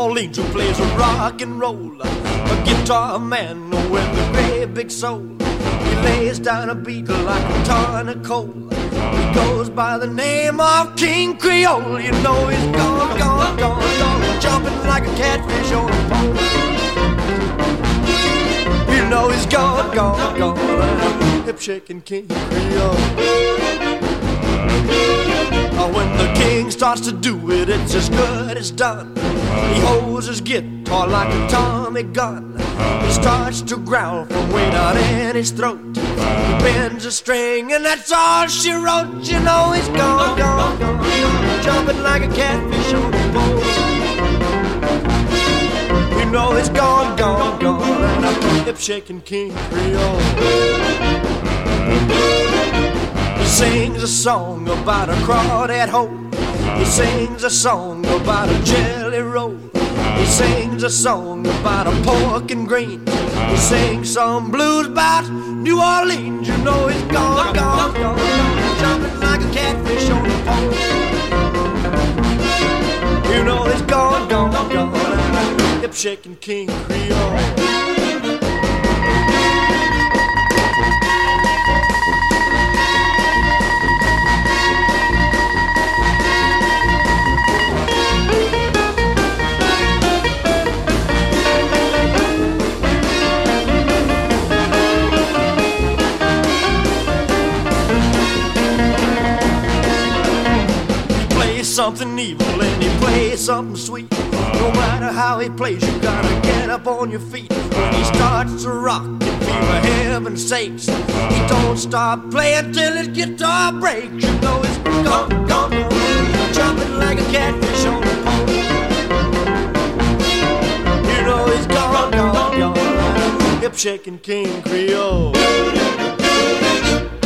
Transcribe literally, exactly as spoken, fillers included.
Orleans who plays a rock and roll, a guitar man with a great big soul. He lays down a beat like a ton of coal. He goes by the name of King Creole. You know he's gone, gone, gone, gone, jumping like a catfish on a pole. You know he's gone, gone, gone, hip-shaking King Creole. When the king starts to do it, it's as good as done. He holds his guitar like a Tommy gun. He starts to growl from way down in his throat. He bends a string and that's all she wrote. You know he's gone, gone, gone, gone, jumping like a catfish on a pole. You know he's gone, gone, gone, hip-shaking King Creole. He sings a song about a crawdad hole. He sings a song about a jelly roll. He sings a song about a pork and green. He sings some blues about New Orleans. You know he's gone, gone, gone, gone, jumping like a catfish on the pole. You know he's gone, gone, gone, hip-shaking King Creole. Something evil and he plays something sweet. No matter how he plays, you gotta get up on your feet. When he starts to rock, you feel the heaven sakes. He don't stop playing till his guitar breaks. You know he's gone, gone, gone, jumping like a catfish on a pole. You know he's gone, gone, gone, hip-shaking King Creole.